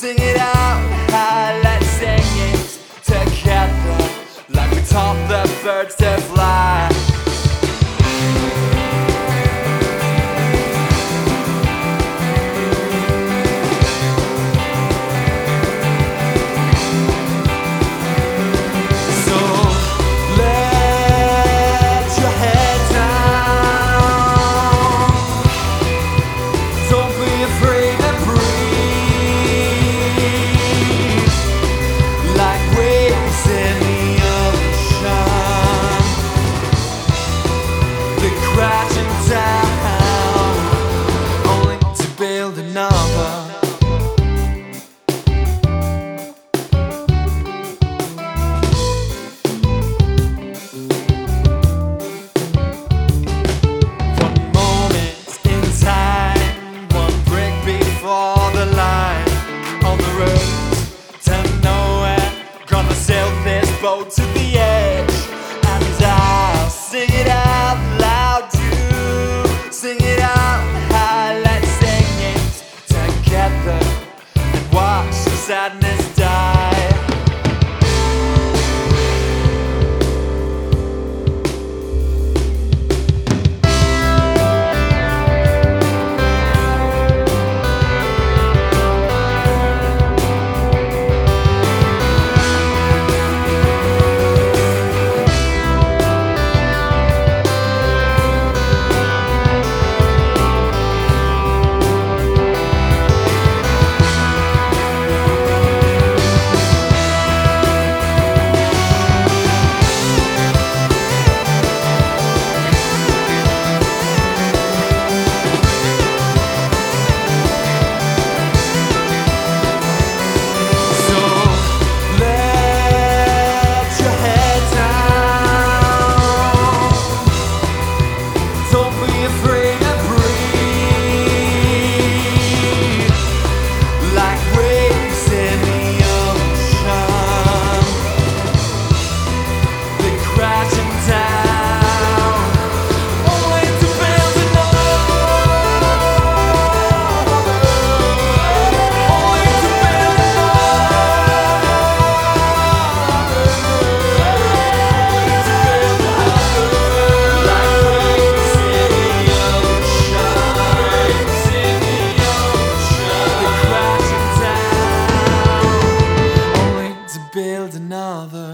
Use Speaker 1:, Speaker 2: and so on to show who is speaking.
Speaker 1: Sing it out high, let's sing it together, like we taught the birds to fly. So let your head down, don't be afraid to breathe, like waves in the ocean, they're crashing down, only to build another. One moment in time, one brick before the line, on the road to nowhere, gonna sail this boat to the edge, and I'll sing it out loud too. Sing it out high, let's sing it together, and watch the sadness die. Build another.